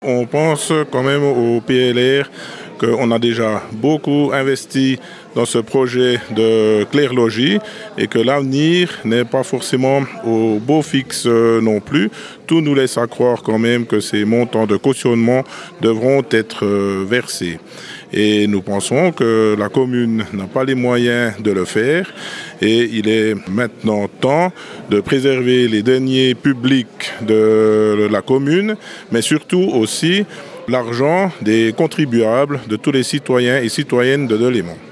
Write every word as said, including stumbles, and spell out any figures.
On pense quand même au P L R qu'on a déjà beaucoup investi dans ce projet de Clair-Logis et que l'avenir n'est pas forcément au beau fixe non plus. Tout nous laisse à croire quand même que ces montants de cautionnement devront être versés. Et nous pensons que la commune n'a pas les moyens de le faire et il est maintenant temps de préserver les deniers publics de la commune, mais surtout aussi l'argent des contribuables, de tous les citoyens et citoyennes de Delémont.